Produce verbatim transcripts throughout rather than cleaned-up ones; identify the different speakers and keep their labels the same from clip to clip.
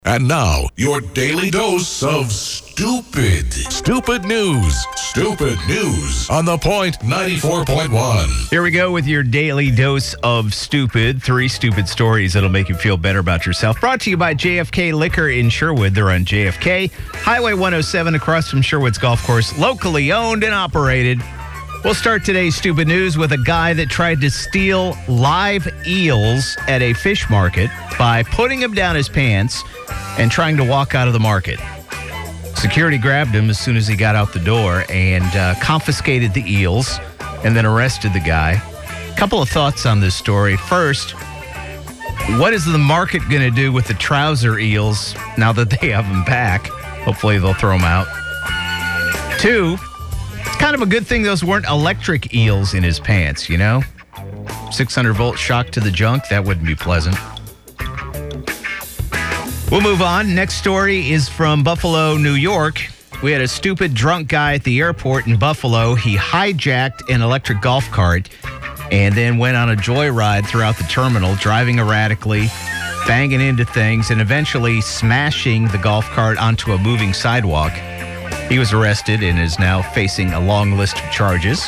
Speaker 1: And now, your daily dose of stupid. Stupid news. Stupid news on The Point ninety-four point one.
Speaker 2: Here we go with your daily dose of stupid. Three stupid stories that'll make you feel better about yourself. Brought to you by J F K Liquor in Sherwood. They're on J F K, Highway one oh seven across from Sherwood's Golf Course. Locally owned and operated. We'll start today's stupid news with a guy that tried to steal live eels at a fish market by putting them down his pants and trying to walk out of the market. Security grabbed him as soon as he got out the door and uh, confiscated the eels and then arrested the guy. A couple of thoughts on this story. First, what is the market going to do with the trouser eels now that they have them back? Hopefully they'll throw them out. Two, it's kind of a good thing those weren't electric eels in his pants, you know? six hundred volt shock to the junk, that wouldn't be pleasant. We'll move on. Next story is from Buffalo, New York. We had a stupid drunk guy at the airport in Buffalo. He hijacked an electric golf cart and then went on a joyride throughout the terminal, driving erratically, banging into things, and eventually smashing the golf cart onto a moving sidewalk. He was arrested and is now facing a long list of charges.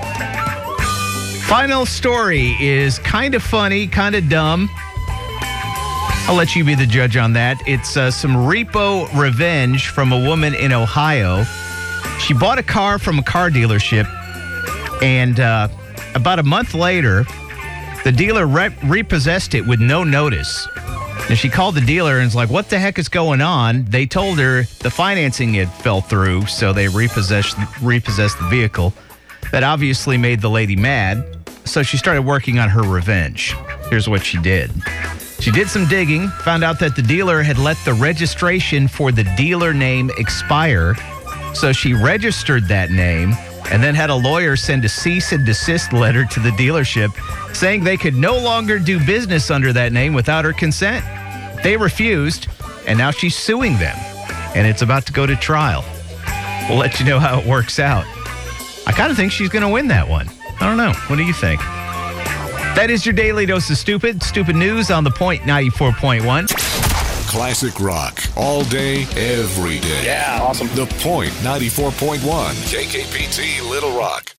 Speaker 2: Final story is kind of funny, kind of dumb. I'll let you be the judge on that. It's uh, some repo revenge from a woman in Ohio. She bought a car from a car dealership, and uh, about a month later, the dealer re- repossessed it with no notice. And she called the dealer and was like, what the heck is going on? They told her the financing had fell through, so they repossessed, repossessed the vehicle. That obviously made the lady mad, so she started working on her revenge. Here's what she did. She did some digging, found out that the dealer had let the registration for the dealer name expire, so she registered that name and then had a lawyer send a cease and desist letter to the dealership saying they could no longer do business under that name without her consent. They refused, and now she's suing them, and it's about to go to trial. We'll let you know how it works out. I kind of think she's going to win that one. I don't know. What do you think? That is your daily dose of stupid. Stupid news on The Point ninety-four point one.
Speaker 1: Classic rock. All day, every day.
Speaker 3: Yeah, awesome.
Speaker 1: The Point ninety-four point one. K K P T Little Rock.